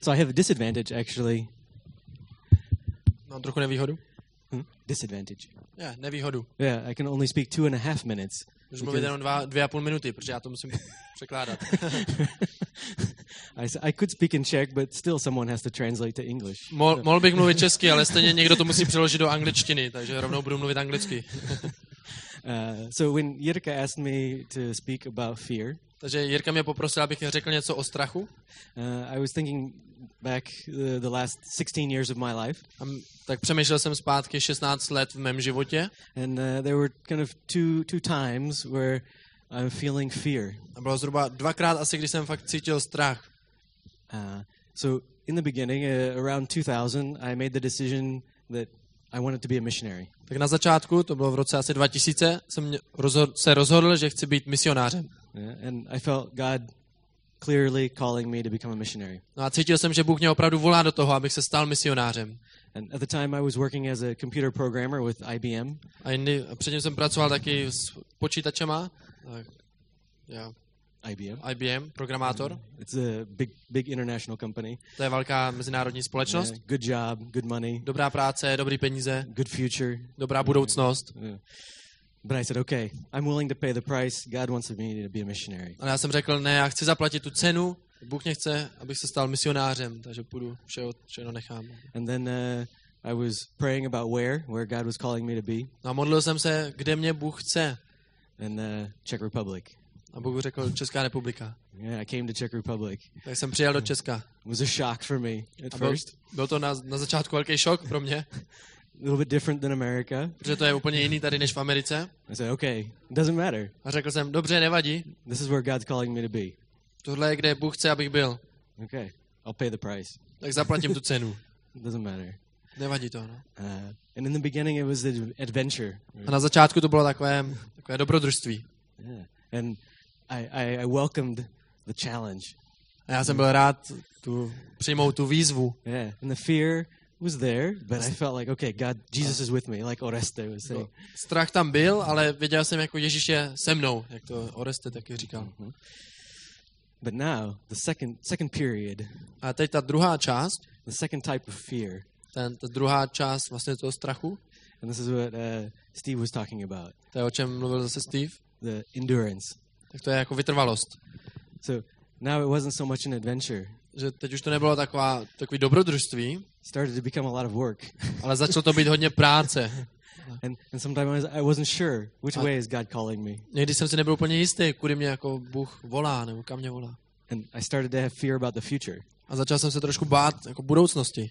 So I have a disadvantage, actually. Mám trochu nevýhodu. Disadvantage. Nevýhodu. Yeah, I can only speak 2.5 minutes. Můžu mluvit jenom 2,5 minuty, protože já to musím překládat. I could speak in Czech, but still someone has to translate to English. Mohl bych mluvit česky, ale stejně někdo to musí přeložit do angličtiny, takže rovnou budu mluvit anglicky. So when Jirka asked me to speak about fear, takže Jirka mě poprosil, abych řekl něco o strachu. I was thinking back the last 16 years of my life. Tak přemýšlel jsem zpátky 16 let v mém životě. And there were kind of two times where I'm feeling fear. A bylo zhruba dvakrát asi, když jsem fakt cítil strach. So in the beginning, around 2000, I made the decision that I wanted to be a missionary. Tak na začátku, to bylo v roce asi 2000, jsem se rozhodl, že chci být misionářem. Yeah, and I felt God clearly calling me to become a missionary. No a cítil jsem, že Bůh mě opravdu volá do toho, abych se stal misionářem. And at the time I was working as a computer programmer with IBM. A předtím jsem pracoval taky s počítačema. IBM, programátor. It's a big international company. To je velká mezinárodní společnost. Good job, good money. Dobrá práce, dobrý peníze. Good future. Dobrá budoucnost. But I said, okay, I'm willing to pay the price. God wants me to be a missionary. Ale já jsem řekl, ne, já chci zaplatit tu cenu. Bůh mě chce, abych se stal misionářem, takže půjdu, všechno nechám. And then I was praying about where God was calling me to be. No a modlil jsem se, kde mě Bůh chce. And Czech Republic. A Bůh řekl Česká republika. Yeah, I came to Czech Republic. Tak jsem přijel do Česka. It was a shock for me at first. Byl to na začátku velký šok pro mě. A little bit different than America. Protože to je úplně jiný tady než v Americe. I said, okay, it doesn't matter. A řekl jsem, dobře, nevadí. This is where God's calling me to be. Tohle je, kde Bůh chce, abych byl. Okay, I'll pay the price. Tak zaplatím tu cenu. It doesn't matter. Nevadí to, no. And in the beginning it was an adventure. A na začátku to bylo takové dobrodružství. Yeah. And I welcomed the challenge. A já jsem byl rád přijmout tu výzvu. Yeah, and the fear was there, but I felt like, okay, God, Jesus is with me, like Oreste was saying. Strach tam byl, ale věděl jsem, jako Ježíš je se mnou, jak to Oreste taky říkal. Mm-hmm. But now, the second period. A teď ta druhá část. The second type of fear. Ta druhá část vlastně toho strachu. And this is what Steve was talking about. To je, o čem mluvil zase Steve. The endurance. Tak to je jako vytrvalost. So now it wasn't so much an adventure. Že teď už to nebylo takový dobrodružství. Started to become a lot of work. Ale začalo to být hodně práce. And sometimes I wasn't sure which way is God calling me. Někdy jsem si nebyl úplně jistý, kudy mě jako Bůh volá, nebo kam mě volá. And I started to have fear about the future. A začal jsem se trošku bát jako budoucnosti.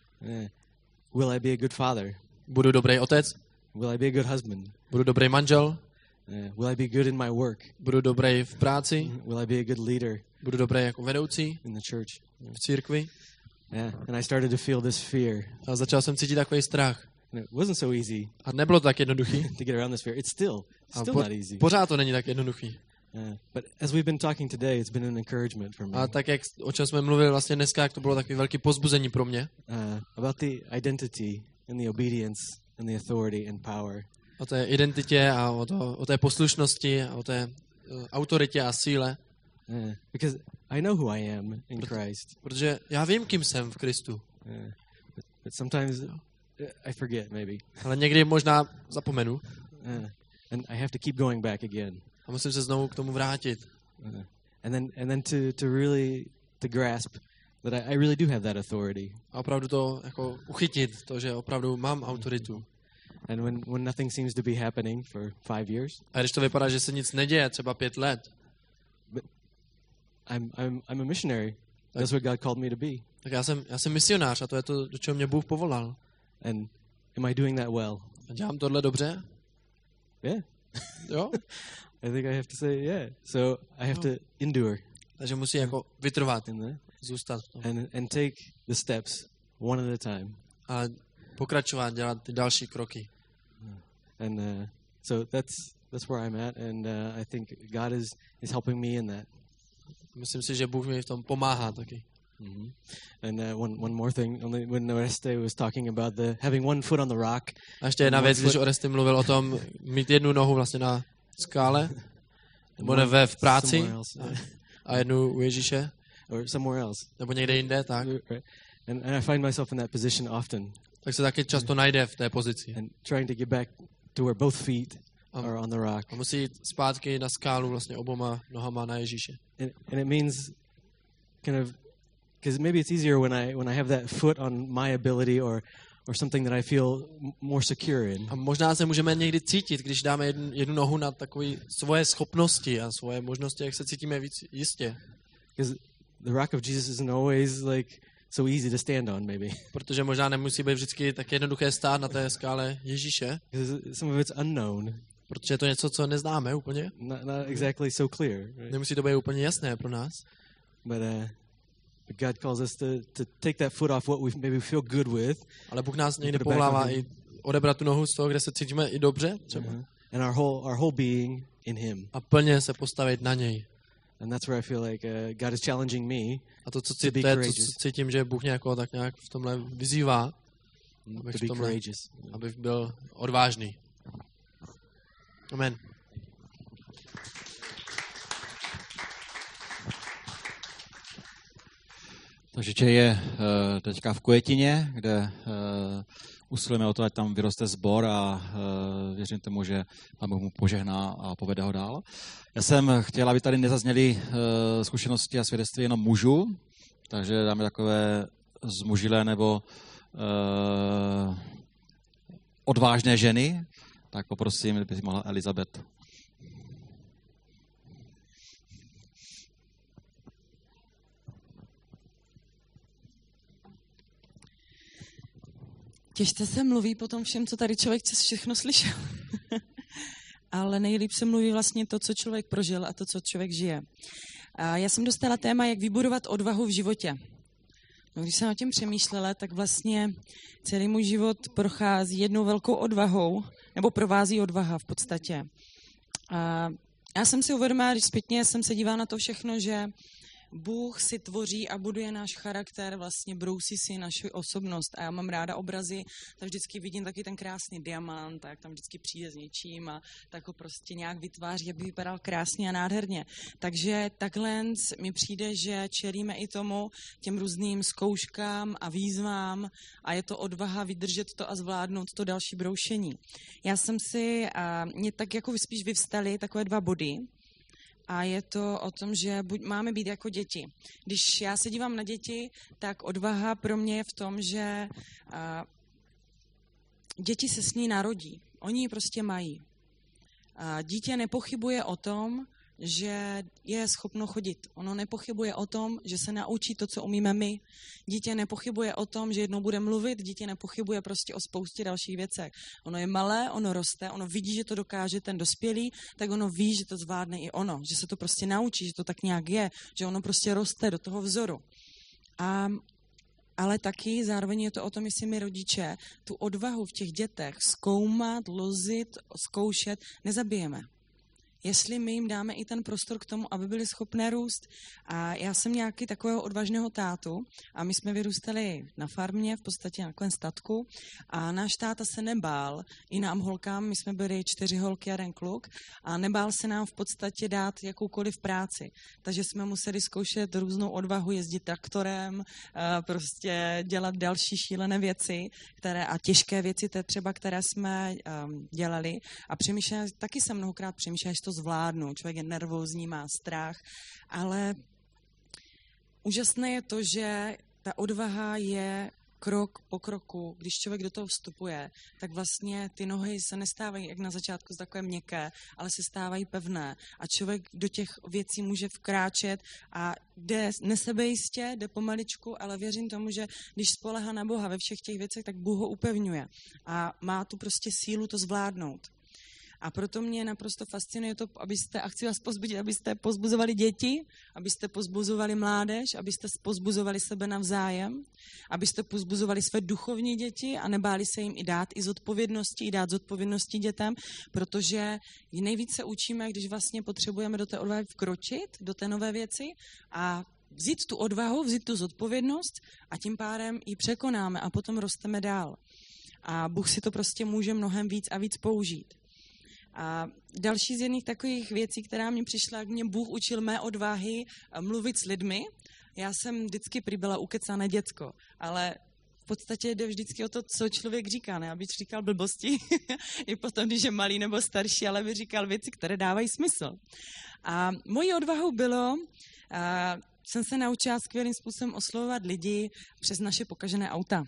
Will I be a good father? Budu dobrý otec? Will I be a good husband? Budu dobrý manžel? Will I be good in my work? Budu dobrý v práci? Will I be a good leader? Budu dobrý jako vedoucí? In the church? V církvi? Yeah, and I started to feel this fear. A začal jsem cítit takový strach. And it wasn't so easy. A nebylo to tak jednoduchý. To get around this fear. It's still not easy. Pořád to není tak jednoduchý. But as we've been talking today, it's been an encouragement for me. A tak, o čem jsme mluvili vlastně dneska, jak to bylo takový velký povzbuzení pro mě. About the identity and the obedience and the authority and power. O té identitě a o té poslušnosti a o té autoritě a síle. Because I know who I am in Christ. Protože já vím, kým jsem v Kristu. But sometimes I forget, maybe. Ale někdy možná zapomenu. And I have to keep going back again. A musím se znovu k tomu vrátit. And then to really to grasp that I really do have that authority. A opravdu to jako uchytit, to, že opravdu mám autoritu. And when nothing seems to be happening for 5 years. A když to vypadá, že se nic neděje, třeba 5 let. But I'm a missionary. That's what God called me to be. Tak já jsem misionář a to je to, do čeho mě Bůh povolal. And am I doing that well? A dělám tohle dobře? Yeah. Jo? I think I have to say yeah. So I have to endure. Takže musí jako vytrvat, zůstat. And take the steps one at a time. A pokračovat, dělat ty další kroky. And so that's where I'm at, and I think God is helping me in that. Myslím si, že Bůh mi v tom pomáhá taky. Mm-hmm. And one more thing, only when Oreste was talking about the having one foot on the rock. A ještě jedna věc, když Oreste mluvil o tom mít jednu nohu vlastně na skále, nebo v práci a jednu u Ježíše. or somewhere else. nebo někde jinde, tak. Right? And I find myself in that position often. Tak se taky často najde v té pozici. And trying to get back to where both feet Um, are on the rock. A musí jít zpátky na skálu vlastně oboma nohama na Ježíše. And it means kind of, because maybe it's easier when I have that foot on my ability or something that I feel more secure in. A možná se můžeme někdy cítit, když dáme jednu nohu na takové svoje schopnosti a svoje možnosti, jak se cítíme víc jistě. Because the rock of Jesus isn't always like so easy to stand on, maybe. Protože možná nemusí být vždycky tak jednoduché stát na té skále Ježíše, Because some of it's unknown, protože je to něco, co neznáme úplně. not exactly so clear. Right? Nemusí to být úplně jasné pro nás. But God calls us to take that foot off what we maybe feel good with, Ale Bůh nás někdy Put it back povolává on him. i odebrat tu nohu z toho, kde se cítíme i dobře třeba. and our whole being in Him. A plně se postavit na něj. And that's where I feel like God is challenging me A to, co To be to je, courageous. co cítím, že Bůh nějak v tomhle vyzývá, to be courageous. abych byl odvážný. Amen. Takže Čej je teďka v Květině, kde usilujeme o to, ať tam vyroste sbor a věřím tomu, že Pán Bůh mu požehná a povede ho dál. Já jsem chtěl, aby tady nezazněly zkušenosti a svědectví jenom mužů, takže dáme takové zmužilé nebo odvážné ženy. Tak poprosím, kdyby mohla Elizabeth. Těžce se mluví po tom všem, co tady člověk všechno slyšel. Ale nejlíp se mluví vlastně to, co člověk prožil a to, co člověk žije. A já jsem dostala téma, jak vybudovat odvahu v životě. No, když jsem o tím přemýšlela, tak vlastně celý můj život prochází jednou velkou odvahou, nebo provází odvaha v podstatě. A já jsem si uvědomila, když zpětně jsem se dívala na to všechno, že Bůh si tvoří a buduje náš charakter, vlastně brousí si naši osobnost. A já mám ráda obrazy, tam vždycky vidím taky ten krásný diamant, a jak tam vždycky přijde s něčím a tak ho prostě nějak vytváří, aby vypadal krásně a nádherně. Takže takhle mi přijde, že čelíme i tomu, těm různým zkouškám a výzvám a je to odvaha vydržet to a zvládnout to další broušení. Já jsem si, mě tak jako spíš vyvstaly takové 2 body. A je to o tom, že máme být jako děti. Když já se dívám na děti, tak odvaha pro mě je v tom, že děti se s ní narodí. Oni ji prostě mají. Dítě nepochybuje o tom, že je schopno chodit. Ono nepochybuje o tom, že se naučí to, co umíme my. Dítě nepochybuje o tom, že jednou bude mluvit, dítě nepochybuje prostě o spoustě dalších věcech. Ono je malé, ono roste, ono vidí, že to dokáže ten dospělý, tak ono ví, že to zvládne i ono, že se to prostě naučí, že to tak nějak je, že ono prostě roste do toho vzoru. Ale taky zároveň je to o tom, jestli my rodiče tu odvahu v těch dětech zkoumat, lozit, zkoušet, nezabijeme. Jestli my jim dáme i ten prostor k tomu, aby byli schopné růst. A já jsem nějaký takového odvážného tátu a my jsme vyrůstali na farmě, v podstatě na takovém statku a náš táta se nebál i nám holkám, my jsme byli 4 holky a 1 kluk a nebál se nám v podstatě dát jakoukoliv práci. Takže jsme museli zkoušet různou odvahu, jezdit traktorem, prostě dělat další šílené věci a těžké věci, třeba které jsme dělali a taky jsem mnohokrát přemýšlela, že to zvládnu. Člověk je nervózní, má strach, ale úžasné je to, že ta odvaha je krok po kroku. Když člověk do toho vstupuje, tak vlastně ty nohy se nestávají jak na začátku takové měkké, ale se stávají pevné. A člověk do těch věcí může vkráčet a jde nesebejistě, jde pomaličku, ale věřím tomu, že když spolehá na Boha ve všech těch věcech, tak Bůh ho upevňuje a má tu prostě sílu to zvládnout. A proto mě naprosto fascinuje to, a chci vás pozbudit, abyste pozbuzovali děti, abyste pozbuzovali mládež, abyste pozbuzovali sebe navzájem, abyste pozbuzovali své duchovní děti a nebáli se jim i dát dát zodpovědnosti dětem, protože nejvíce učíme, když vlastně potřebujeme do té odvahy vkročit, do té nové věci a vzít tu odvahu, vzít tu zodpovědnost a tím pádem ji překonáme a potom rosteme dál. A Bůh si to prostě může mnohem víc a víc použít. A další z jedných takových věcí, která mě přišla, jak mě Bůh učil mé odvahy mluvit s lidmi. Já jsem vždycky prý byla ukecané děcko, ale v podstatě jde vždycky o to, co člověk říká, ne? Aby říkal blbosti, i potom, když je malý nebo starší, ale by říkal věci, které dávají smysl. A mojí odvahou bylo, jsem se naučila skvělým způsobem oslovovat lidi přes naše pokažené auta.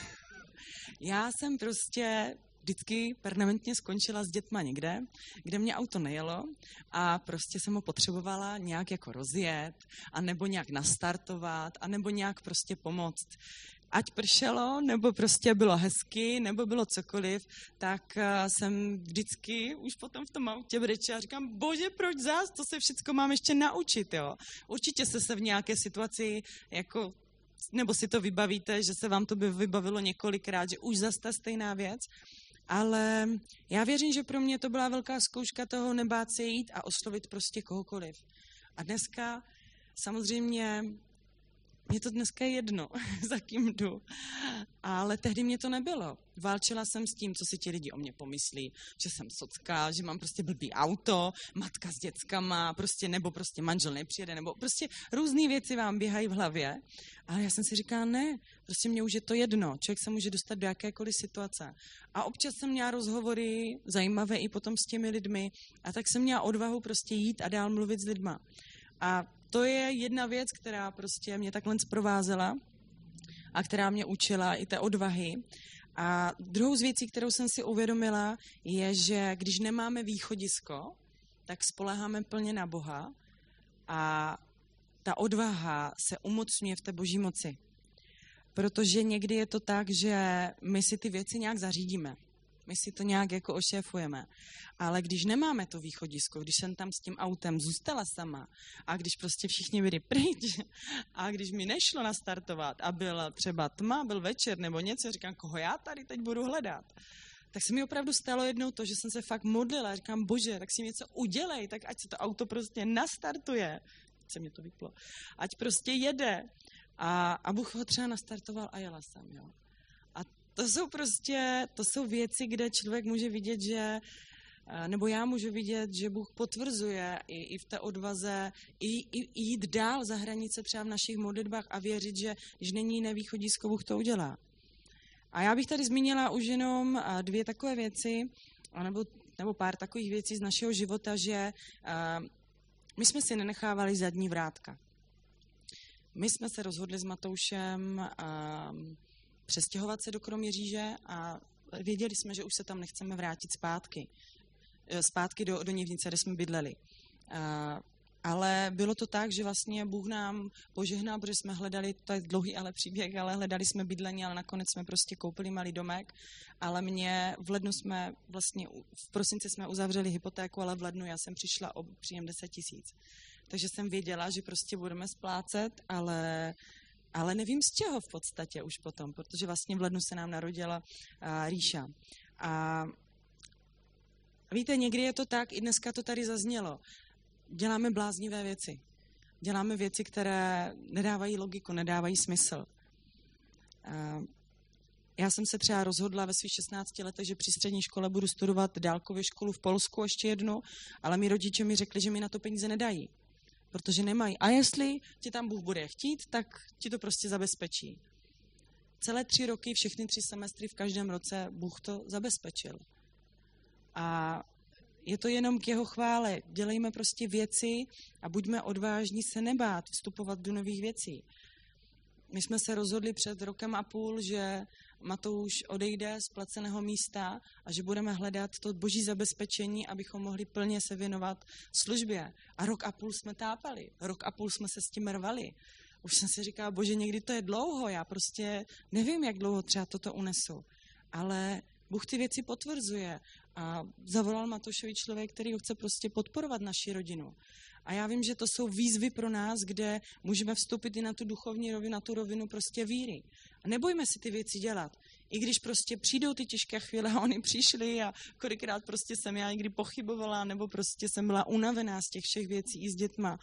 Já jsem prostě vždycky permanentně skončila s dětma někde, kde mě auto nejelo a prostě jsem ho potřebovala nějak jako rozjet, anebo nějak nastartovat, anebo nějak prostě pomoct. Ať pršelo, nebo prostě bylo hezky, nebo bylo cokoliv, tak jsem vždycky už potom v tom autě brečela a říkám, bože, proč zás, to se všecko mám ještě naučit, jo. Určitě jste se v nějaké situaci jako nebo si to vybavíte, že se vám to by vybavilo několikrát, že už zase ta stejná věc. Ale já věřím, že pro mě to byla velká zkouška toho nebát se jít a oslovit prostě kohokoliv. A dneska samozřejmě, mě to dneska je jedno, za kým jdu. Ale tehdy mě to nebylo. Válčila jsem s tím, co si ti lidi o mě pomyslí, že jsem socka, že mám prostě blbý auto, matka s dětskama, prostě, nebo prostě manžel nepřijede, nebo prostě různé věci vám běhají v hlavě. Ale já jsem si říkala, ne, prostě mě už je to jedno, člověk se může dostat do jakékoliv situace. A občas jsem měla rozhovory zajímavé i potom s těmi lidmi a tak jsem měla odvahu prostě jít a dál mluvit s lidma. A to je jedna věc, která prostě mě takhle zprovázela a která mě učila i té odvahy. A druhou z věcí, kterou jsem si uvědomila, je, že když nemáme východisko, tak spoléháme plně na Boha a ta odvaha se umocňuje v té boží moci. Protože někdy je to tak, že my si ty věci nějak zařídíme. My si to nějak jako ošéfujeme. Ale když nemáme to východisko, když jsem tam s tím autem zůstala sama a když prostě všichni byli pryč a když mi nešlo nastartovat a byla třeba tma, byl večer nebo něco, říkám, koho já tady teď budu hledat, tak se mi opravdu stalo jednou to, že jsem se fakt modlila. Říkám, bože, tak si něco udělej, tak ať se to auto prostě nastartuje. Se mi to vyplo. Ať prostě jede. A Bůh ho třeba nastartoval a jela jsem, jo. To jsou věci, kde člověk může vidět, že, nebo já můžu vidět, že Bůh potvrzuje i v té odvaze, i jít dál za hranice třeba v našich modlitbách a věřit, že když není jiné východisko, Bůh to udělá. A já bych tady zmínila už jenom dvě takové věci, nebo pár takových věcí z našeho života, že my jsme si nenechávali zadní vrátka. My jsme se rozhodli s Matoušem přestěhovat se do Kroměříže a věděli jsme, že už se tam nechceme vrátit zpátky do Nivnice, kde jsme bydleli. Ale bylo to tak, že vlastně Bůh nám požehnal, protože jsme hledali, to je dlouhý ale příběh, ale hledali jsme bydlení, ale nakonec jsme prostě koupili malý domek, ale v lednu jsme vlastně, v prosinci jsme uzavřeli hypotéku, ale v lednu já jsem přišla o příjem 10 000. Takže jsem věděla, že prostě budeme splácet, ale nevím z čeho v podstatě už potom, protože vlastně v lednu se nám narodila Ríša. A víte, někdy je to tak, i dneska to tady zaznělo, děláme bláznivé věci. Děláme věci, které nedávají logiku, nedávají smysl. Já jsem se třeba rozhodla ve svých 16 letech, že při střední škole budu studovat dálkově školu v Polsku ještě jednu, ale mý rodiče mi řekli, že mi na to peníze nedají, protože nemají. A jestli ti tam Bůh bude chtít, tak ti to prostě zabezpečí. Celé 3 roky, všechny 3 semestry v každém roce Bůh to zabezpečil. A je to jenom k jeho chvále. Dělejme prostě věci a buďme odvážní se nebát vstupovat do nových věcí. My jsme se rozhodli před 1,5 roku, že Matouš odejde z placeného místa a že budeme hledat to boží zabezpečení, abychom mohli plně se věnovat službě. A 1,5 roku jsme tápali, 1,5 roku jsme se s tím rvali. Už jsem si říkala, bože, někdy to je dlouho, já prostě nevím, jak dlouho třeba toto unesu. Ale Bůh ty věci potvrzuje a zavolal Matoušovi člověk, který ho chce prostě podporovat naši rodinu. A já vím, že to jsou výzvy pro nás, kde můžeme vstoupit i na tu duchovní rovinu, na tu rovinu prostě víry. A nebojme si ty věci dělat. I když prostě přijdou ty těžké chvíle a oni přišli a kolikrát prostě jsem já někdy pochybovala, nebo prostě jsem byla unavená z těch všech věcí i s dětma.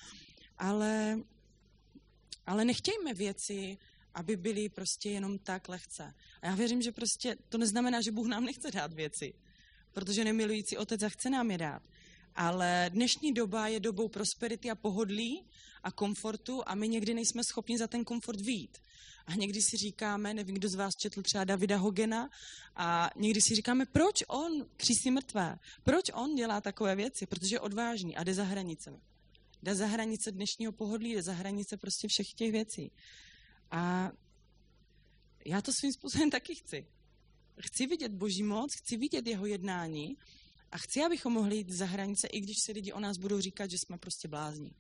Ale nechtějme věci, aby byly prostě jenom tak lehce. A já věřím, že prostě to neznamená, že Bůh nám nechce dát věci, protože nemilující otec a chce nám je dát. Ale dnešní doba je dobou prosperity a pohodlí a komfortu a my někdy nejsme schopni za ten komfort vyjít. A někdy si říkáme, nevím, kdo z vás četl třeba Davida Hogena, a někdy si říkáme, proč on křísí mrtvé, proč on dělá takové věci, protože je odvážný a jde za hranicemi. Jde za hranice dnešního pohodlí, jde za hranice prostě všech těch věcí. A já to svým způsobem taky chci. Chci vidět Boží moc, chci vidět jeho jednání a chci, abychom mohli jít za hranice, i když si lidi o nás budou říkat, že jsme prostě blázni.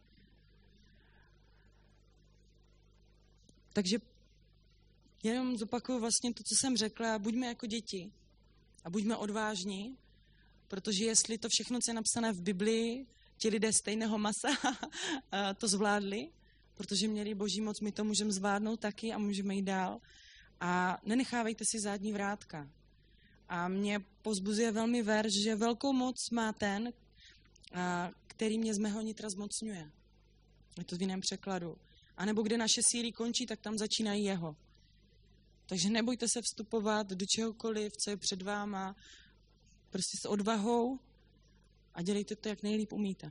Takže jenom zopakuju vlastně to, co jsem řekla, buďme jako děti a buďme odvážní, protože jestli to všechno, co je napsané v Biblii, ti lidé stejného masa to zvládli, protože měli Boží moc, my to můžeme zvládnout taky a můžeme jít dál. A nenechávejte si zadní vrátka. A mě povzbuzuje velmi verš, že velkou moc má ten, který mě z mého nitra zmocňuje. Je to v jiném překladu. A nebo kde naše síly končí, tak tam začínají jeho. Takže nebojte se vstupovat do čehokoliv, co je před váma, prostě s odvahou a dělejte to, jak nejlíp umíte.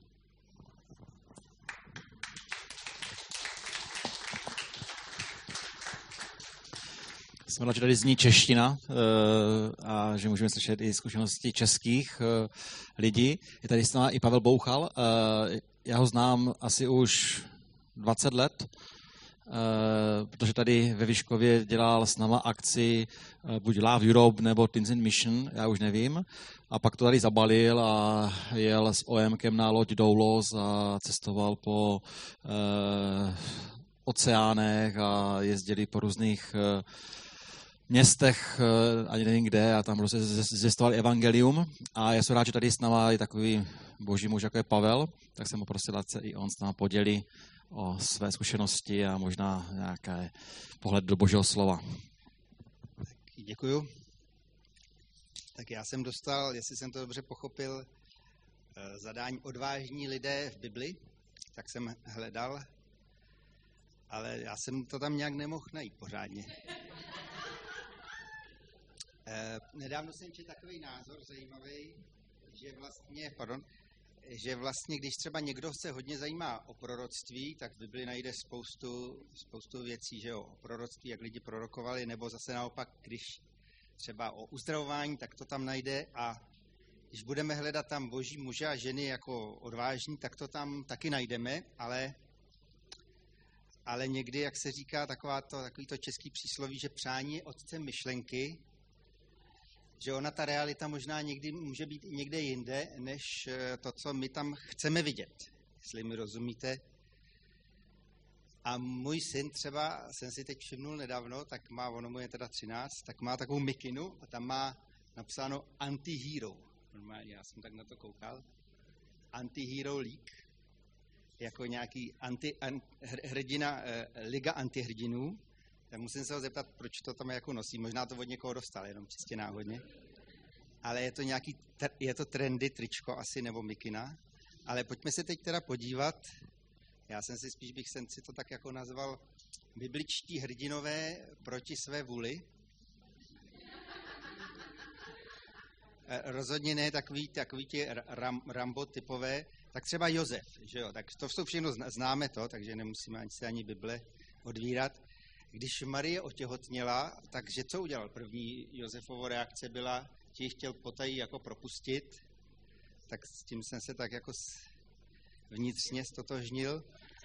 Jsme rádi, že tady zní čeština a že můžeme slyšet i zkušenosti českých lidí. Je tady s námi i Pavel Bouchal. Já ho znám asi už 20 let, protože tady ve Vyškově dělal s náma akci buď Love Europe nebo Teens in Mission, já už nevím. A pak to tady zabalil a jel s OMkem na loď Doulos a cestoval po oceánech a jezdili po různých městech, ani nevím kde, a tam prostě zvěstoval evangelium. A já jsem rád, že tady s náma je takový boží muž, jako je Pavel, tak jsem ho prosil, ať se i on s náma podělí o své zkušenosti a možná nějaký pohled do Božího slova. Děkuju. Tak já jsem dostal, jestli jsem to dobře pochopil, zadání odvážní lidé v Bibli, tak jsem hledal, ale já jsem to tam nějak nemohl najít pořádně. Nedávno jsem četl takový názor zajímavý, že vlastně, když třeba někdo se hodně zajímá o proroctví, tak v Bibli najde spoustu věcí, že jo, o proroctví, jak lidi prorokovali, nebo zase naopak, když třeba o uzdravování, tak to tam najde, a když budeme hledat tam boží muže a ženy jako odvážní, tak to tam taky najdeme, ale někdy, jak se říká, takový to český přísloví, že přání je otcem myšlenky, že ona, ta realita možná někdy může být i někde jinde, než to, co my tam chceme vidět, jestli mi rozumíte. A můj syn třeba, jsem si teď všimnul nedávno, tak má, ono mu je teda 13, tak má takovou mikinu a tam má napsáno Anti-Hero. Normálně, já jsem tak na to koukal. Anti-Hero League, jako nějaký hrdina, liga antihrdinů. Tak musím se ho zeptat, proč to tam jako nosí. Možná to od někoho dostal, jenom čistě náhodně. Ale je to je to trendy tričko asi, nebo mikina. Ale pojďme se teď teda podívat. Já jsem si to tak jako nazval bibličtí hrdinové proti své vůli. Rozhodně ne takový ti Rambo typové. Tak třeba Josef, že jo. Tak to jsou všechno známe to, takže nemusíme ani Bible odvírat. Když Marie otěhotněla, takže co udělal? První Josefovo reakce byla, že ji chtěl potají jako propustit, tak s tím jsem se tak jako vnitřně stotožnil,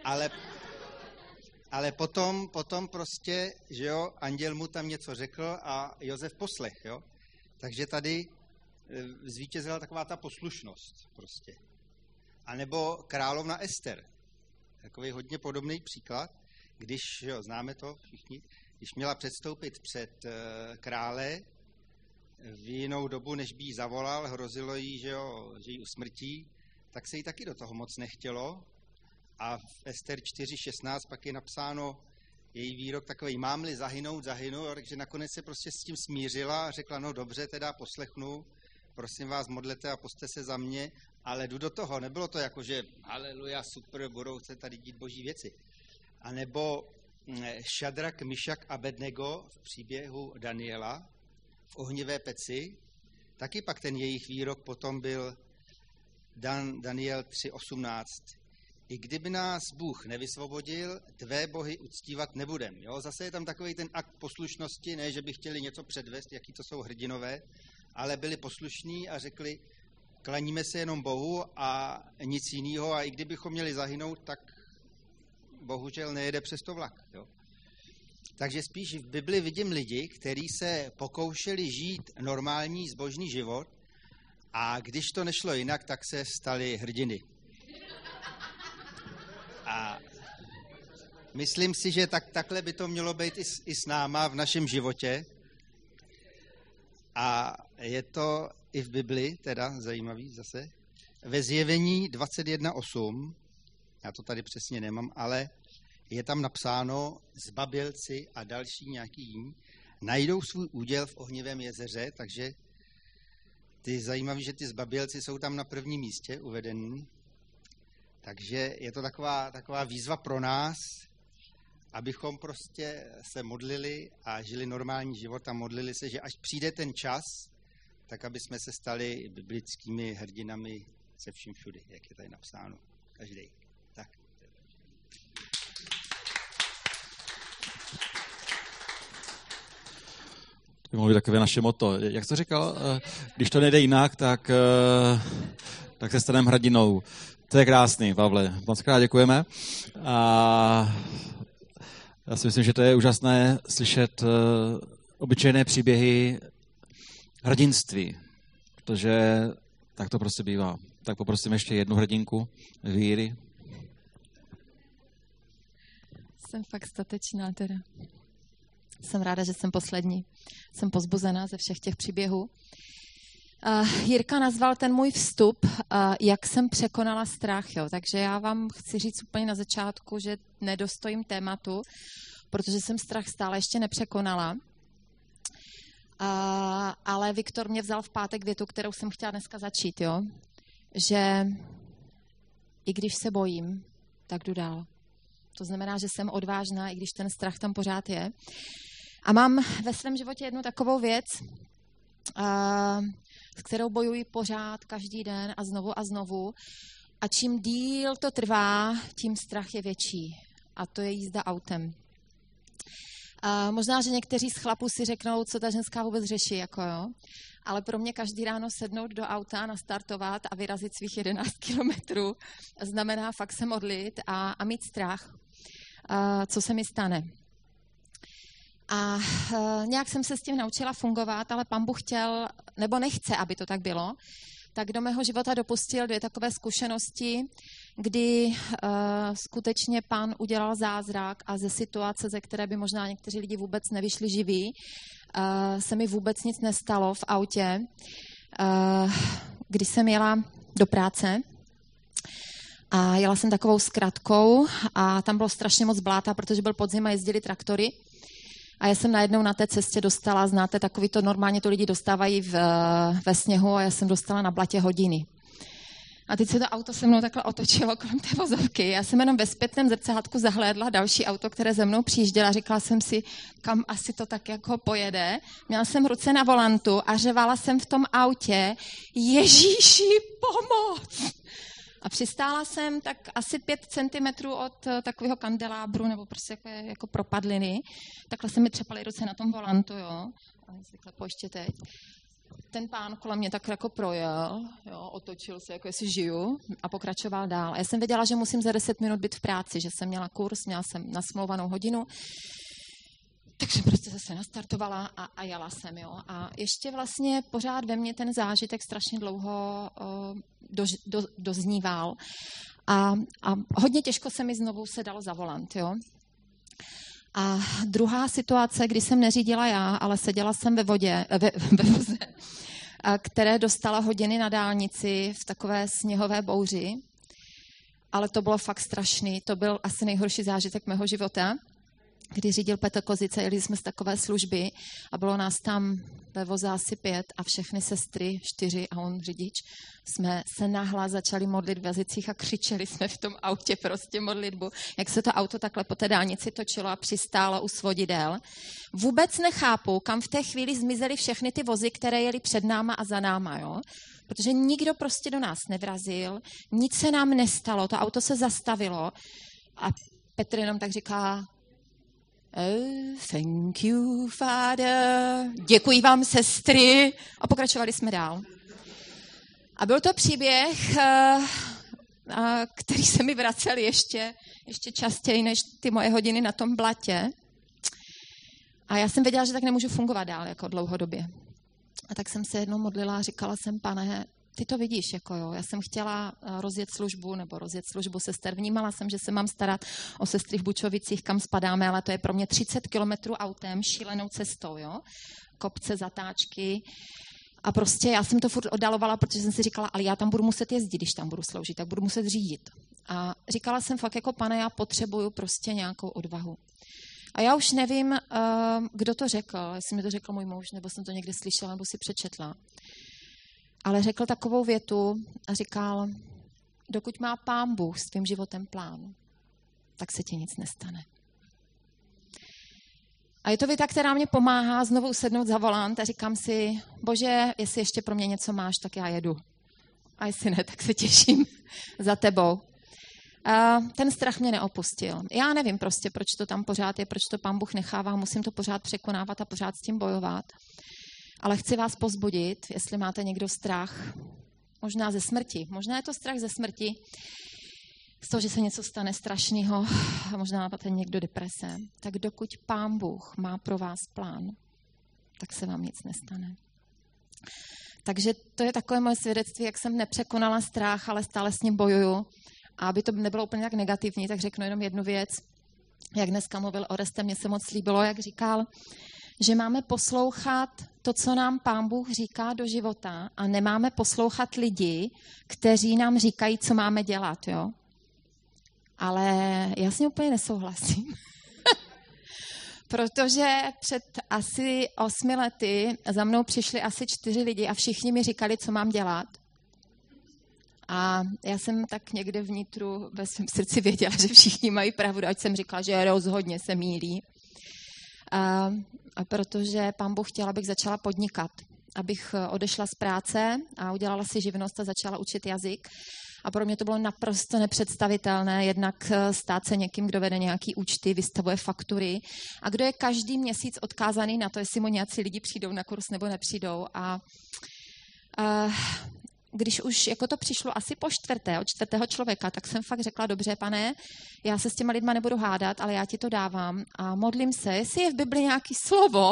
ale potom prostě, že jo, anděl mu tam něco řekl a Josef poslech, jo. Takže tady zvítězila taková ta poslušnost prostě. A nebo královna Ester, takový hodně podobný příklad. Když, jo, známe to všichni, když měla předstoupit před krále v jinou dobu, než by jí zavolal, hrozilo jí, že ji usmrtí, tak se jí taky do toho moc nechtělo. A v Ester 4.16 pak je napsáno její výrok takový, mám-li zahynout, zahynu, takže nakonec se prostě s tím smířila a řekla, no dobře, teda poslechnu, prosím vás, modlete a poste se za mě, ale jdu do toho. Nebylo to jako, že haleluja, super, budou se tady dít boží věci. A nebo Šadrak, Mišak a Abednego v příběhu Daniela v ohnivé peci, taky pak ten jejich výrok potom byl, Daniel 3.18. I kdyby nás Bůh nevysvobodil, tvé bohy uctívat nebudem. Jo? Zase je tam takový ten akt poslušnosti, ne, že by chtěli něco předvést, jaký to jsou hrdinové, ale byli poslušní a řekli, klaníme se jenom Bohu a nic jiného a i kdybychom měli zahynout, tak bohužel nejede přes to vlak. Jo? Takže spíš v Bibli vidím lidi, kteří se pokoušeli žít normální zbožný život a když to nešlo jinak, tak se stali hrdiny. A myslím si, že takhle by to mělo být i s náma v našem životě. A je to i v Bibli, teda zajímavý zase. Ve Zjevení 21.8, já to tady přesně nemám, ale je tam napsáno, zbabělci a další nějaký jiní najdou svůj úděl v ohnivém jezeře, takže ty zajímavý, že ty zbabělci jsou tam na prvním místě uvedení. Takže je to taková výzva pro nás, abychom prostě se modlili a žili normální život a modlili se, že až přijde ten čas, tak aby jsme se stali biblickými hrdinami se vším všudy, jak je tady napsáno. Každý. Tak. To by mohlo být takové naše motto. Jak jsi to říkal? Když to nejde jinak, tak se staneme hrdinou. To je krásný, Pavle. Moc krát děkujeme. A já si myslím, že to je úžasné slyšet obyčejné příběhy hrdinství, protože tak to prostě bývá. Tak poprosím ještě jednu hrdinku víry. Jsem fakt statečná teda. Jsem ráda, že jsem poslední. Jsem pozbuzená ze všech těch příběhů. Jirka nazval ten můj vstup, jak jsem překonala strach. Jo. Takže já vám chci říct úplně na začátku, že nedostojím tématu, protože jsem strach stále ještě nepřekonala. Ale Viktor mě vzal v pátek větu, kterou jsem chtěla dneska začít. Jo. Že i když se bojím, tak jdu dál. To znamená, že jsem odvážná, i když ten strach tam pořád je. A mám ve svém životě jednu takovou věc, s kterou bojuji pořád, každý den a znovu. A čím díl to trvá, tím strach je větší. A to je jízda autem. Možná, že někteří z chlapů si řeknou, co ta ženská vůbec řeší, jako jo. Ale pro mě každý ráno sednout do auta, nastartovat a vyrazit svých 11 kilometrů znamená fakt se modlit a mít strach, co se mi stane. A nějak jsem se s tím naučila fungovat, ale Pán Bůh chtěl, nebo nechce, aby to tak bylo, tak do mého života dopustil 2 takové zkušenosti, kdy skutečně Pán udělal zázrak a ze situace, ze které by možná někteří lidi vůbec nevyšli živí, se mi vůbec nic nestalo v autě, když jsem jela do práce. A jela jsem takovou zkratkou a tam bylo strašně moc bláta, protože byl podzim a jezdili traktory. A já jsem najednou na té cestě dostala, znáte, takový to normálně to lidi dostávají ve sněhu a já jsem dostala na blatě hodiny. A teď se to auto se mnou takhle otočilo kolem té vozovky. Já jsem jenom ve zpětném zrcátku zahlédla další auto, které ze mnou přijíždělo a říkala jsem si, kam asi to tak jako pojede. Měla jsem ruce na volantu a řevala jsem v tom autě, Ježíši, pomoc! A přistála jsem tak asi 5 centimetrů od takového kandelábru nebo prostě jako propadliny. Takhle se mi třepaly ruce na tom volantu, jo. A si klepu ještě teď. Ten pán kolem mě tak jako projel, jo, otočil se, jako jestli žiju a pokračoval dál. A já jsem věděla, že musím za 10 minut být v práci, že jsem měla kurz, měla jsem nasmlouvanou hodinu. Takže prostě zase nastartovala a jela jsem, jo. A ještě vlastně pořád ve mně ten zážitek strašně dlouho dozníval. A hodně těžko se mi znovu sedalo za volant, jo. A druhá situace, kdy jsem neřídila já, ale seděla jsem ve voze, které dostala hodiny na dálnici v takové sněhové bouři. Ale to bylo fakt strašný. To byl asi nejhorší zážitek mého života, kdy řídil Petr Kozice, jeli jsme z takové služby a bylo nás tam ve voze asi 5 a všechny sestry, 4 a on řidič, jsme se nahlas začali modlit v jazycích a křičeli jsme v tom autě prostě modlitbu, jak se to auto takhle po té dálnici točilo a přistálo u svodidel. Vůbec nechápu, kam v té chvíli zmizely všechny ty vozy, které jeli před náma a za náma, jo. Protože nikdo prostě do nás nevrazil, nic se nám nestalo, to auto se zastavilo a Petr jenom tak říká: Oh, thank you, Father. Děkuji vám, sestry. A pokračovali jsme dál. A byl to příběh, který se mi vracel ještě častěji než ty moje hodiny na tom blatě. A já jsem věděla, že tak nemůžu fungovat dál jako dlouhodobě. A tak jsem se jednou modlila a říkala jsem: Pane, ty to vidíš, jako jo. Já jsem chtěla rozjet službu sester. Vnímala jsem, že se mám starat o sestry v Bučovicích, kam spadáme, ale to je pro mě 30 kilometrů autem, šílenou cestou, jo. Kopce, zatáčky. A prostě já jsem to furt oddalovala, protože jsem si říkala, ale já tam budu muset jezdit, když tam budu sloužit, tak budu muset řídit. A říkala jsem fakt jako: Pane, já potřebuju prostě nějakou odvahu. A já už nevím, kdo to řekl, jestli mi to řekl můj muž, nebo jsem to někde slyšela, nebo si přečetla. Ale řekl takovou větu a říkal: dokud má Pán Bůh s tvým životem plán, tak se ti nic nestane. A je to věta, která mě pomáhá znovu usednout za volant a říkám si: Bože, jestli ještě pro mě něco máš, tak já jedu. A jestli ne, tak se těším za tebou. A ten strach mě neopustil. Já nevím prostě, proč to tam pořád je, proč to Pán Bůh nechává, musím to pořád překonávat a pořád s tím bojovat. Ale chci vás povzbudit, jestli máte někdo strach, možná ze smrti. Možná je to strach ze smrti, z toho, že se něco stane strašného, možná máte někdo deprese. Tak dokud Pán Bůh má pro vás plán, tak se vám nic nestane. Takže to je takové moje svědectví, jak jsem nepřekonala strach, ale stále s ním bojuju. A aby to nebylo úplně tak negativní, tak řeknu jenom jednu věc. Jak dneska mluvil Oreste, mně se moc líbilo, jak říkal, že máme poslouchat to, co nám Pán Bůh říká do života, a nemáme poslouchat lidi, kteří nám říkají, co máme dělat, jo. Ale já s ním úplně nesouhlasím. Protože před asi 8 lety za mnou přišli asi 4 lidi a všichni mi říkali, co mám dělat. A já jsem tak někde vnitru ve svém srdci věděla, že všichni mají pravdu, ať jsem říkala, že rozhodně se mýlí. A protože Pán Bůh chtěl, abych začala podnikat, abych odešla z práce a udělala si živnost a začala učit jazyk. A pro mě to bylo naprosto nepředstavitelné, jednak stát se někým, kdo vede nějaký účty, vystavuje faktury a kdo je každý měsíc odkázaný na to, jestli mu nějací lidi přijdou na kurz nebo nepřijdou. A když už jako to přišlo asi po čtvrtého člověka, tak jsem fakt řekla: dobře, Pane, já se s těma lidma nebudu hádat, ale já ti to dávám a modlím se, jestli je v Bibli nějaký slovo,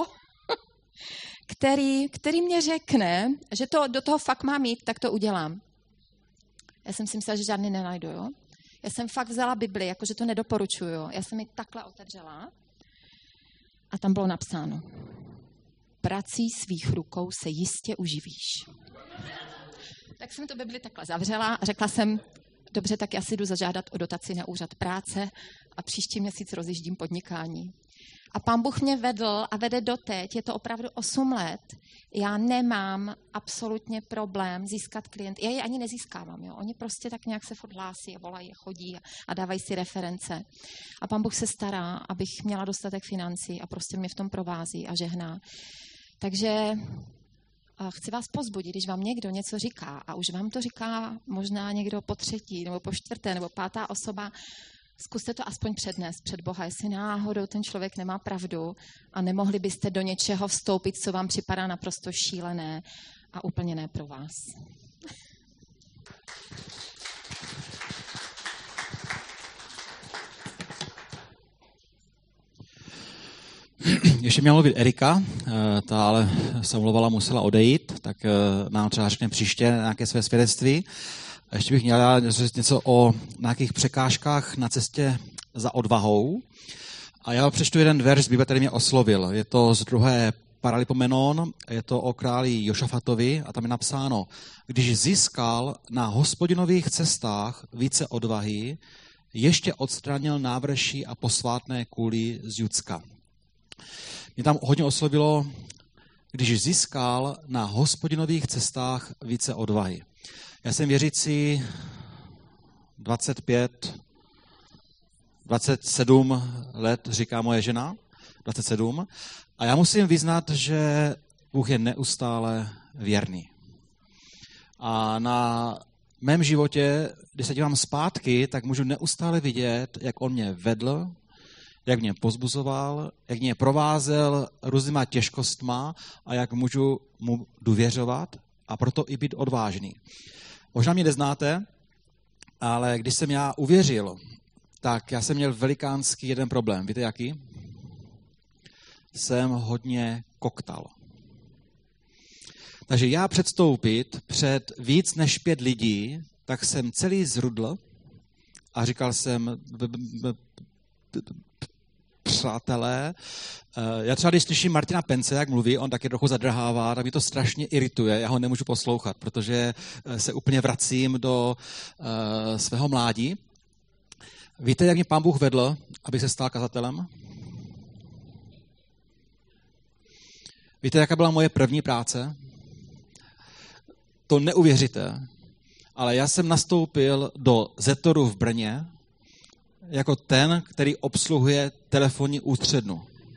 který mě řekne, že to do toho fakt mám jít, tak to udělám. Já jsem si myslela, že žádný nenajdu, jo. Já jsem fakt vzala Bibli, jakože to nedoporučuju, jo. Já jsem ji takhle otevřela a tam bylo napsáno: prací svých rukou se jistě uživíš. Tak jsem to Bibli takhle zavřela a řekla jsem: dobře, tak já si jdu zažádat o dotaci na úřad práce a příští měsíc rozjíždím podnikání. A Pán Bůh mě vedl a vede doteď, je to opravdu 8 let. Já nemám absolutně problém získat klient. Já je ani nezískávám, jo. Oni prostě tak nějak se furt hlásí, volají, chodí a dávají si reference. A Pán Bůh se stará, abych měla dostatek financí a prostě mě v tom provází a žehná. Takže chci vás povzbudit, když vám někdo něco říká a už vám to říká možná někdo po 3. nebo po 4. nebo 5. osoba, zkuste to aspoň přednést před Boha, jestli náhodou ten člověk nemá pravdu a nemohli byste do něčeho vstoupit, co vám připadá naprosto šílené a úplně ne pro vás. Ještě měla mluvit Erika, ta ale se omlouvala, musela odejít, tak nám třeba řekne příště nějaké své svědectví. A ještě bych měla říct něco o nějakých překážkách na cestě za odvahou. A já přečtu jeden verš z Bible, který mě oslovil. Je to z 2. Paralipomenon, je to o králi Jošafatovi a tam je napsáno: když získal na Hospodinových cestách více odvahy, ještě odstranil návrší a posvátné kůly z Judska. Mě tam hodně oslovilo, když získal na Hospodinových cestách více odvahy. Já jsem věřící 27 let, říká moje žena, 27. A já musím vyznat, že Bůh je neustále věrný. A na mém životě, když se dívám zpátky, tak můžu neustále vidět, jak on mě vedl, jak mě pozbuzoval, jak mě provázel různýma těžkostma a jak můžu mu důvěřovat a proto i být odvážný. Možná mě neznáte, ale když jsem já uvěřil, tak já jsem měl velikánský jeden problém. Víte jaký? Jsem hodně koktal. Takže já předstoupit před víc než 5 lidí, tak jsem celý zrudl a říkal jsem, přátelé, já třeba když slyším Martina Pence, jak mluví, on taky trochu zadrhává, tak mě to strašně irituje, já ho nemůžu poslouchat, protože se úplně vracím do svého mládí. Víte, jak mě Pán Bůh vedl, abych se stal kazatelem? Víte, jaká byla moje první práce? To neuvěříte, ale já jsem nastoupil do Zetoru v Brně jako ten, který obsluhuje telefonní ústřednu.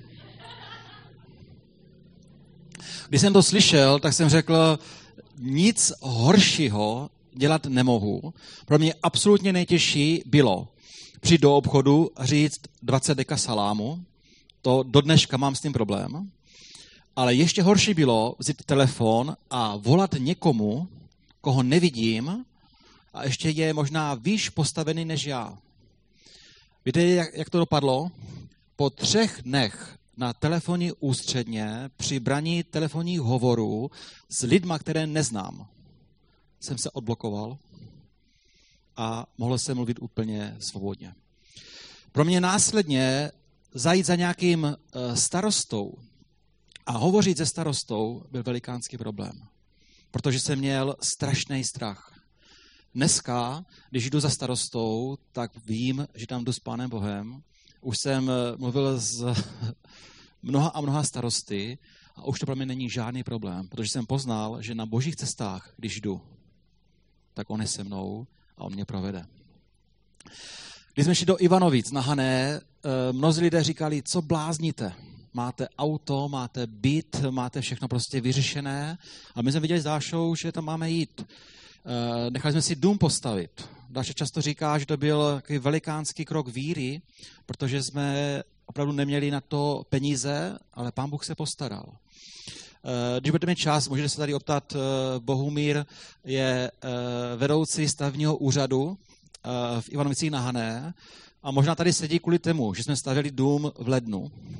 Když jsem to slyšel, tak jsem řekl, nic horšího dělat nemohu. Pro mě absolutně nejtěžší bylo přijít do obchodu a říct 20 deka salámu. To do dneška mám s tím problém. Ale ještě horší bylo vzít telefon a volat někomu, koho nevidím a ještě je možná výš postavený než já. Víte, jak to dopadlo? Po 3 dnech na telefonní ústředně při braní telefonních hovorů s lidma, které neznám, jsem se odblokoval a mohl jsem mluvit úplně svobodně. Pro mě následně zajít za nějakým starostou a hovořit se starostou byl velikánský problém, protože jsem měl strašný strach. Dneska, když jdu za starostou, tak vím, že tam jdu s Pánem Bohem. Už jsem mluvil s mnoha a mnoha starosty a už to pro mě není žádný problém, protože jsem poznal, že na božích cestách, když jdu, tak on je se mnou a on mě provede. Když jsme šli do Ivanovic na Hané, mnozí lidé říkali, co blázníte? Máte auto, máte byt, máte všechno prostě vyřešené. A my jsme viděli s Dášou, že tam máme jít. Nechali jsme si dům postavit. Dáša často říká, že to byl takový velikánský krok víry, protože jsme opravdu neměli na to peníze, ale Pán Bůh se postaral. Když budete mít čas, můžete se tady optat, Bohumír je vedoucí stavebního úřadu v Ivanovicích na Hané a možná tady sedí kvůli tomu, že jsme stavěli dům v lednu.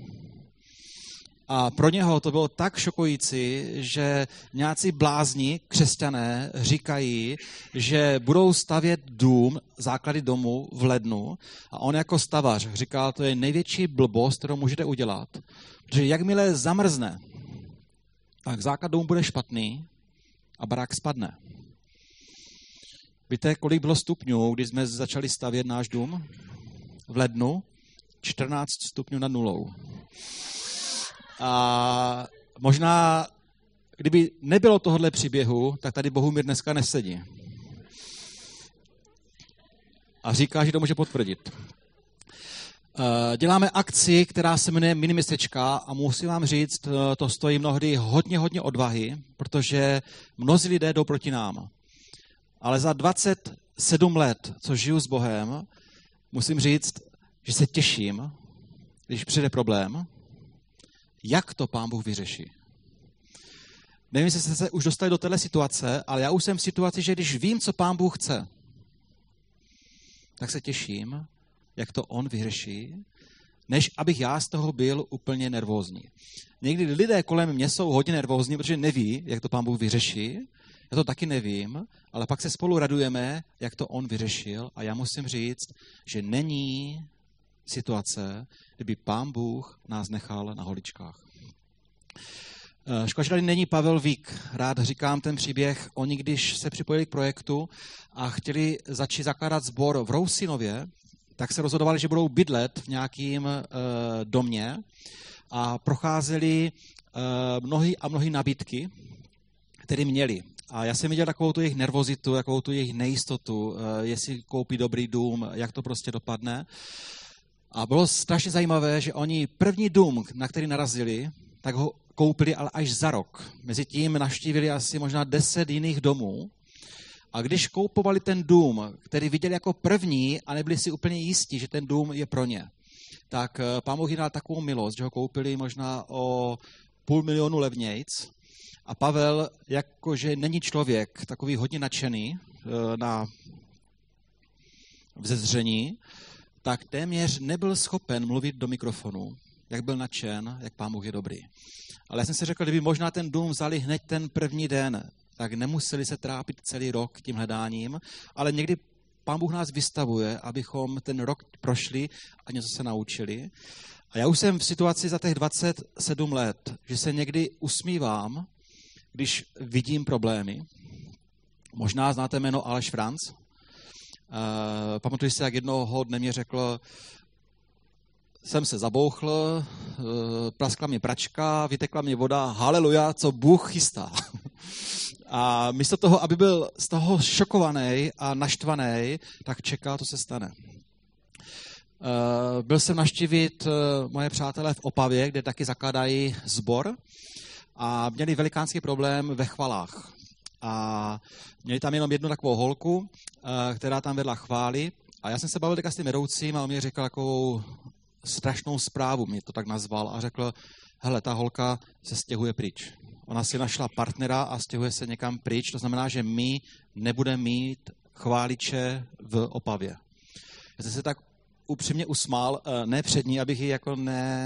A pro něho to bylo tak šokující, že nějací blázni křesťané říkají, že budou stavět dům, základy domu v lednu a on jako stavař říkal, to je největší blbost, kterou můžete udělat, protože jakmile zamrzne, tak základ domu bude špatný a barák spadne. Víte, kolik bylo stupňů, když jsme začali stavět náš dům? V lednu 14 stupňů nad nulou. A možná, kdyby nebylo tohohle příběhu, tak tady Bohumír dneska nesedí. A říká, že to může potvrdit. Děláme akci, která se jmenuje Miniměstečka a musím vám říct, to stojí mnohdy hodně odvahy, protože mnozí lidé jdou proti nám. Ale za 27 let, co žiju s Bohem, musím říct, že se těším, když přijde problém, jak to Pán Bůh vyřeší. Nevím, jestli jste se už dostali do téhle situace, ale já už jsem v situaci, že když vím, co Pán Bůh chce, tak se těším, jak to on vyřeší, než abych já z toho byl úplně nervózní. Někdy lidé kolem mě jsou hodně nervózní, protože neví, jak to Pán Bůh vyřeší. Já to taky nevím, ale pak se spolu radujeme, jak to on vyřešil a já musím říct, že není situace, kdyby Pán Bůh nás nechal na holičkách. Škoda, že tady není Pavel Vík. Rád říkám ten příběh. Oni, když se připojili k projektu a chtěli začít zakládat sbor v Rousinově, tak se rozhodovali, že budou bydlet v nějakém domě a procházeli mnohé nabídky, které měli. A já jsem viděl takovou tu jejich nervozitu, takovou tu jejich nejistotu, jestli koupí dobrý dům, jak to prostě dopadne. A bylo strašně zajímavé, že oni první dům, na který narazili, tak ho koupili ale až za rok. Mezitím navštívili asi možná 10 jiných domů A když koupovali ten dům, který viděli jako první a nebyli si úplně jistí, že ten dům je pro ně, tak Pán Bůh jim dal takovou milost, že ho koupili možná o 500 000 levnějc. A Pavel, jakože není člověk takový hodně nadšený na vzezření, tak téměř nebyl schopen mluvit do mikrofonu, jak byl nadšen, jak Pán Bůh je dobrý. Ale já jsem si řekl, kdyby možná ten dům vzali hned ten první den, tak nemuseli se trápit celý rok tím hledáním, ale někdy Pán Bůh nás vystavuje, abychom ten rok prošli a něco se naučili. A já už jsem v situaci za těch 27 let, že se někdy usmívám, když vidím problémy. Možná znáte jméno Aleš Franc. Pamatuji si, jak jednoho dne mě řekl, jsem se zabouchl, praskla mě pračka, vytekla mě voda, haleluja, co Bůh chystá. A místo toho, aby byl z toho šokovaný a naštvaný, tak čeká, co se stane. Byl jsem navštívit moje přátelé v Opavě, kde taky zakládají sbor a měli velikánský problém ve chvalách. A měli tam jenom jednu takovou holku, která tam vedla chvály. A já jsem se bavil s tím vedoucím a on mi řekl takovou strašnou zprávu, mě to tak nazval a řekl, hele, ta holka se stěhuje pryč. Ona si našla partnera a stěhuje se někam pryč, to znamená, že my nebudeme mít chváliče v Opavě. Já jsem se tak upřímně usmál, ne před ní, abych ji jako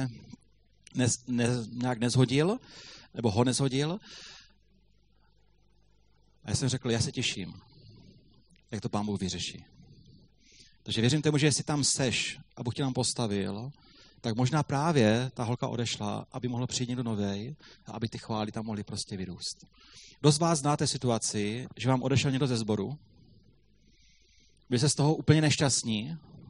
nějak nezhodil, nebo ho nezhodil. A já jsem řekl, já se těším, jak to Pán Bůh vyřeší. Takže věřím tomu, že jestli tam seš a Bůh tě tam postavil, tak možná právě ta holka odešla, aby mohla přijít někdo novej a aby ty chvály tam mohly prostě vyrůst. Kdo z vás znáte situaci, že vám odešel někdo ze sboru, byli se z toho úplně nešťastní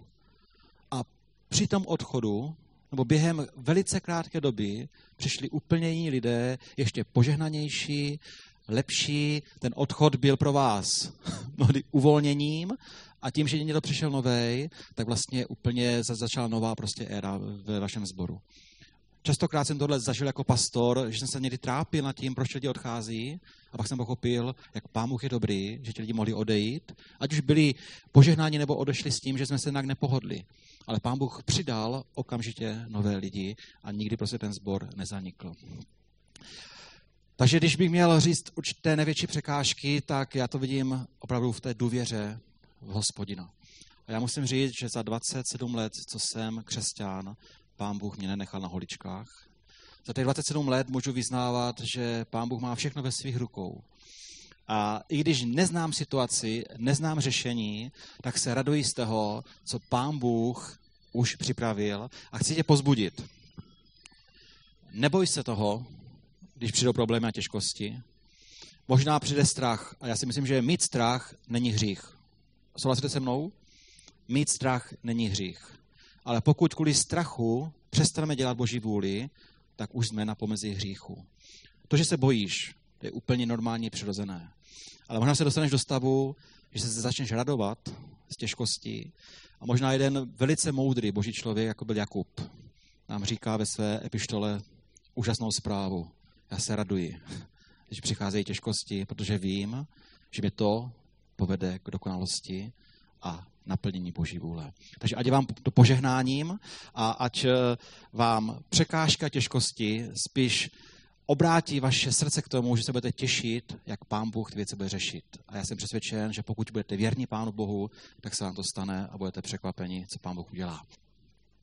a při tom odchodu, nebo během velice krátké doby, přišli úplně jiní lidé, ještě požehnanější, lepší, ten odchod byl pro vás mnohdy uvolněním a tím, že někdo přišel novej, tak vlastně úplně začala nová prostě éra ve vašem sboru. Častokrát jsem tohle zažil jako pastor, že jsem se někdy trápil nad tím, proč lidi odchází a pak jsem pochopil, jak Pán Bůh je dobrý, že ti lidi mohli odejít, ať už byli požehnáni nebo odešli s tím, že jsme se nějak nepohodli. Ale Pán Bůh přidal okamžitě nové lidi a nikdy prostě ten sbor nezanikl. Takže když bych měl říct určité největší překážky, tak já to vidím opravdu v té důvěře v Hospodina. A já musím říct, že za 27 let, co jsem křesťan, Pán Bůh mě nenechal na holičkách. Za těch 27 let můžu vyznávat, že Pán Bůh má všechno ve svých rukou. A i když neznám situaci, neznám řešení, tak se raduji z toho, co Pán Bůh už připravil a chci tě pozbudit. Neboj se toho, když přijdou problémy a těžkosti. Možná přijde strach a já si myslím, že mít strach není hřích. Souhlasíte se mnou? Mít strach není hřích. Ale pokud kvůli strachu přestaneme dělat Boží vůli, tak už jsme na pomezí hříchu. To, že se bojíš, je úplně normální, přirozené. Ale možná se dostaneš do stavu, že se začneš radovat z těžkostí. A možná jeden velice moudrý Boží člověk, jako byl Jakub, nám říká ve své epištole úžasnou zprávu. Já se raduji, když přicházejí těžkosti, protože vím, že mě to povede k dokonalosti a naplnění Boží vůle. Takže ať je vám to požehnáním a ať vám překážka těžkosti spíš obrátí vaše srdce k tomu, že se budete těšit, jak Pán Bůh ty věci bude řešit. A já jsem přesvědčen, že pokud budete věrní Pánu Bohu, tak se vám to stane a budete překvapeni, co Pán Bůh udělá.